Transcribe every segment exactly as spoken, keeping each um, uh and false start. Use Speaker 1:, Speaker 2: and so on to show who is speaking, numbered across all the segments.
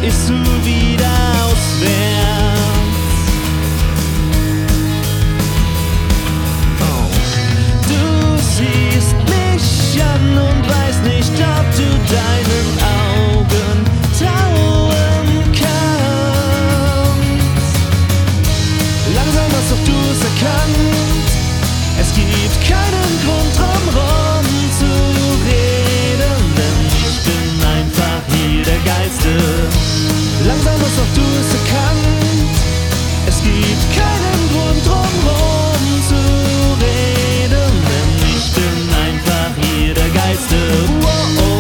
Speaker 1: isst du wieder auswärts. Oh. Du siehst mich an und weißt nicht, ob du deinen Augen trauen kannst. Langsam hast doch du es erkannt, es gibt keinen Grund drumherum zu reden, denn ich bin einfach hier der Geiste. Langsam hast doch du es erkannt, es gibt keinen Grund drumherum zu reden, denn ich bin einfach hier der Geiste. Wow, oh.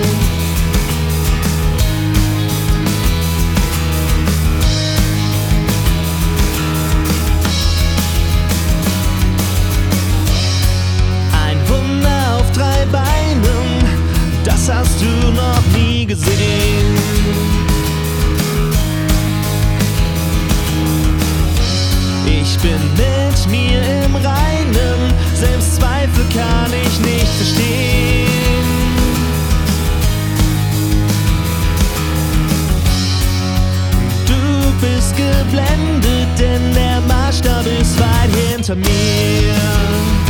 Speaker 1: Ein Wunder auf drei Beinen, das hast du noch nie gesehen. Ich bin mit mir im Reinen, selbst Zweifel kann ich nicht verstehen. Du bist geblendet, denn der Maßstab ist weit hinter mir.